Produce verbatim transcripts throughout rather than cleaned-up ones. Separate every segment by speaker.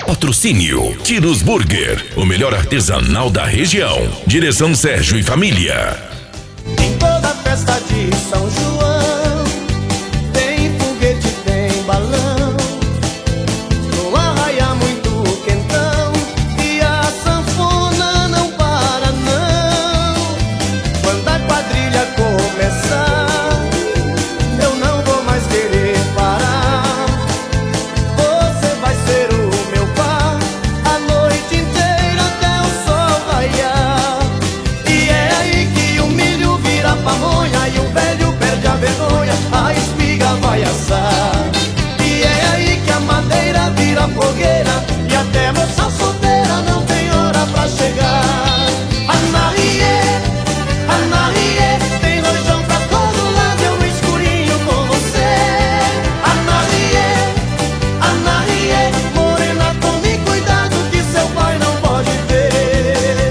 Speaker 1: Patrocínio Tiros Burger, o melhor artesanal da região. Direção Sérgio e Família.
Speaker 2: Em toda festa de São João tem foguete, tem balão, no arraiá muito quentão, e a sanfona não para não. Quando a quadrilha começar, eu não vou mais querer parar. Você vai ser o meu par a noite inteira até o sol raiar. E é aí que o milho vira pamonha e o velho perde a vergonha, a espiga vai assar. E é aí que a madeira vira fogueira e até moça solteira não tem hora pra chegar. Anarie, Anarie, tem rojão pra todo lado, eu no escurinho com você. Anarie, Anarie, morena, tome cuidado que seu pai não pode ver.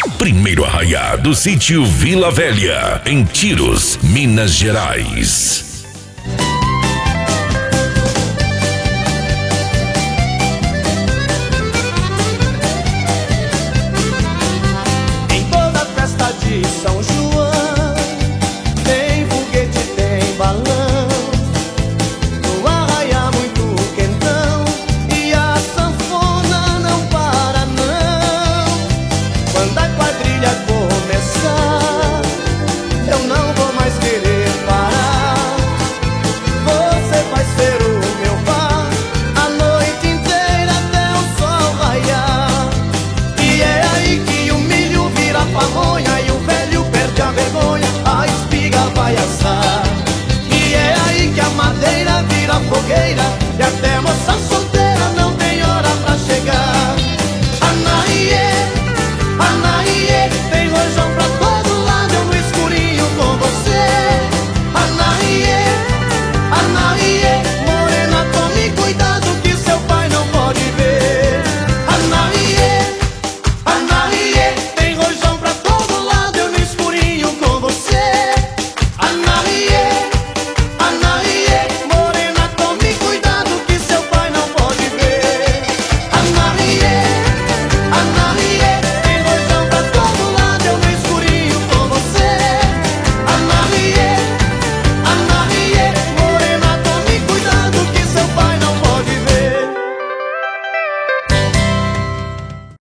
Speaker 1: Primeiro arraiá do sítio Vila Velha, em Tiros, Minas Gerais.